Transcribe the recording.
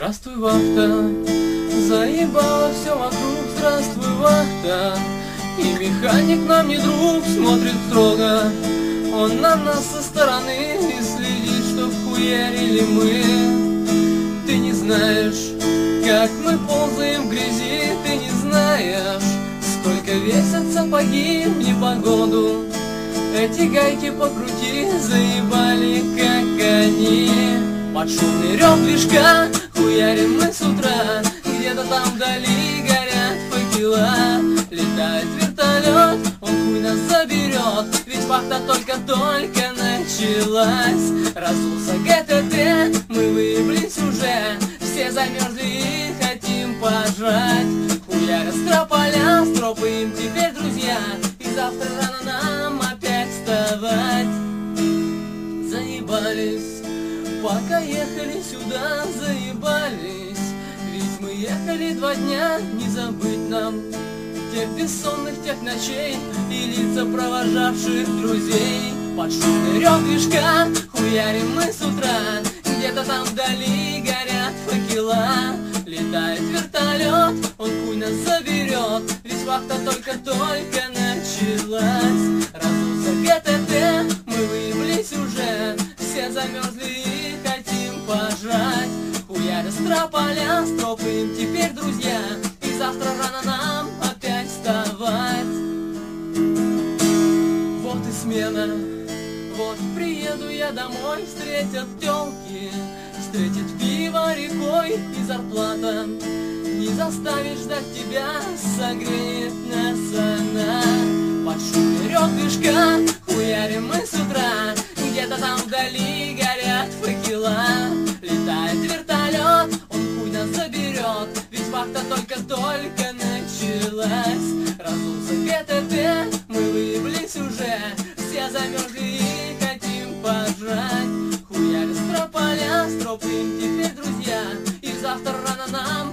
Здравствуй, вахта, заебало все вокруг. Здравствуй, вахта, и механик нам не друг, смотрит строго. Он на нас со стороны и следит, чтоб хуярили мы. Ты не знаешь, как мы ползаем в грязи. Ты не знаешь, сколько весят сапоги в непогоду. Эти гайки покрути, заебали, как они. Под шумный рев движка хуярим мы с утра. Где-то там вдали горят факела. Летает вертолет, он хуй нас заберет. Ведь вахта только-только началась. Разулся ГТТ, мы выеблись уже. Все замерзли и хотим пожрать. Хуяря строполя, стропаем теперь, друзья. И завтра рано нам опять вставать. Заебались, пока ехали сюда, заебались. Ведь мы ехали 2 дня, не забыть нам тех бессонных, тех ночей и лица провожавших друзей. Под шумный рев движка хуярим мы с утра. Где-то там вдали горят факела. Летает вертолет, он хуй нас заберет. Ведь вахта только-только началась. Разулся ГТТ, мы выеблись уже. Все замерзли и хотим пожрать. Хуяря строполя, стропаем теперь, друзья. И завтра рано нам опять вставать. Вот и смена, вот приеду я домой. Встретят тёлки, встретит пиво рекой и зарплата. Не заставишь ждать тебя, согреет нас она. Под шумный рев движка хуярим мы с утра. Где-то там вдали горят факела. Летает вертолет, он хуй нас заберет. Ведь вахта только-только началась. Разулся ГТТ, мы выеблись уже. Все замерзли и хотим пожрать. Хуяря строполя, стропаем теперь, друзья. И завтра рано нам